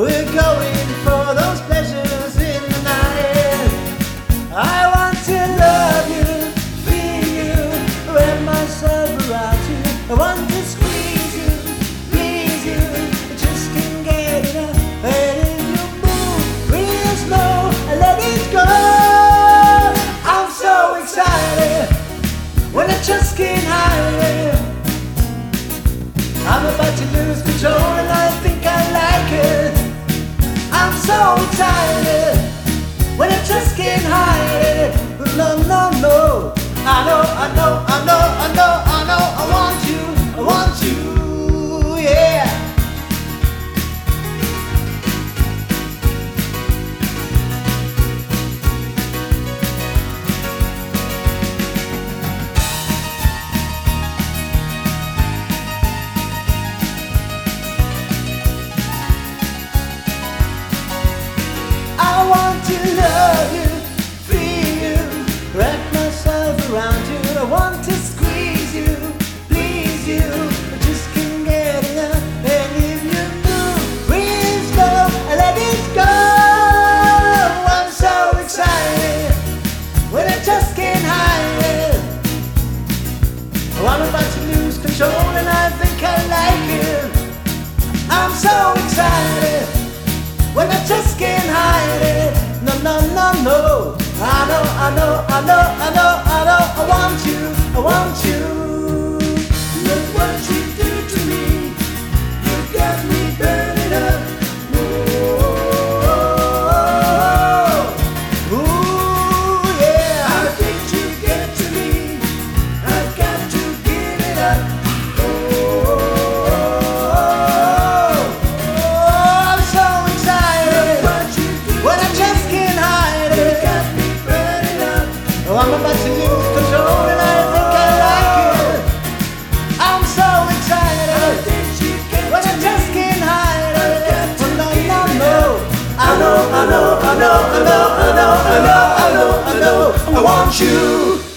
We're going for those pleasures in the night. I want to love you, feel you, wrap myself around you. I want to squeeze you, please you, I just can't get enough. And if you move real slow, I let it go. I'm so excited when I just can't hide it. I'm about to lose control and I think I like it. I'm so excited when I just can't hide it. But no, no, no, I know, I know, I know, I know, I know, I want you, yeah. I want to love you, feel you, wrap myself around you. I want to squeeze you, please you, I just can't get enough. And if you move real slow, I let it go. I'm so excited when I just can't hide it. Oh, I'm about to lose control and I think I like it. I'm so excited when I just can't hide it. No, no, no, no. I know, I know, I know, I know, I know. I want you, I want you. Look what you do to me. You got me burning up. Ooh, ooh, yeah. How did you get to me? I've got to give it up. I'm about to lose control and I think I like it. I'm so excited when I just can't hide it. Oh, no, no, no. I know, I know, I know, I know, I know, I know, I know, I know, I want you.